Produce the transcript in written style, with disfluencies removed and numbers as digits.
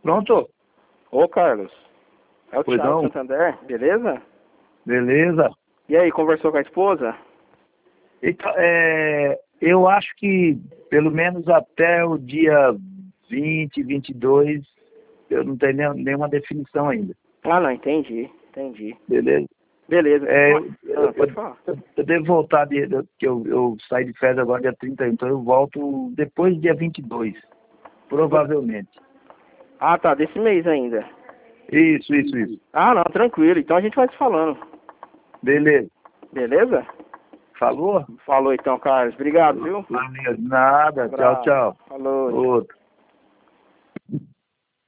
Pronto? Ô, Carlos, é o Pois Thiago não? Santander, beleza? Beleza. E aí, conversou com a esposa? Então, eu acho que pelo menos até o dia 20, 22, eu não tenho nenhuma definição ainda. Ah, não, entendi. Beleza? Beleza. Pode Eu, falar. eu devo voltar, que eu saí de férias agora dia 30, então eu volto depois do dia 22, provavelmente. Ah, tá, desse mês ainda. Isso. Ah, não, tranquilo, então a gente vai se falando. Beleza. Beleza? Falou? Falou então, Carlos. Obrigado, viu? Valeu. Nada. Tchau, Abraço. tchau. Falou, tchau. Outro.